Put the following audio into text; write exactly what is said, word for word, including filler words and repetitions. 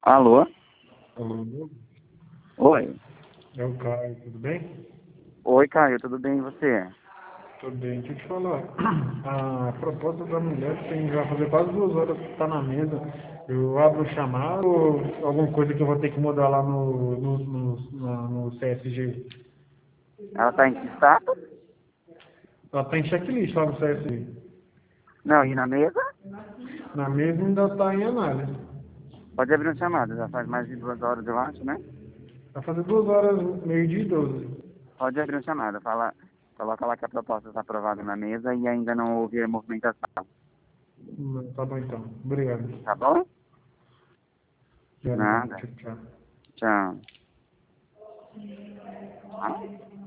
Alô? Alô? Oi. É o Caio, tudo bem? Oi, Caio, tudo bem e você? Tudo bem, deixa eu te falar. A proposta da mulher tem já fazer quase duas horas que está na mesa. Eu abro o chamado ou alguma coisa que eu vou ter que mudar lá no, no, no, na- no C S G? Ela tá em que status? Ela está em checklist lá no C S G. Não, e na mesa? Na mesa ainda está em análise. Pode abrir uma chamada, já faz mais de duas horas, eu acho, né? Vai fazer duas horas, meio-dia e doze. Pode abrir uma chamada, fala, coloca lá que a proposta está aprovada na mesa e ainda não houve a movimentação, Hum, Tá bom então. Obrigado. tá bom? Obrigado, então. Nada. Tchau, tchau. Tchau. Ah?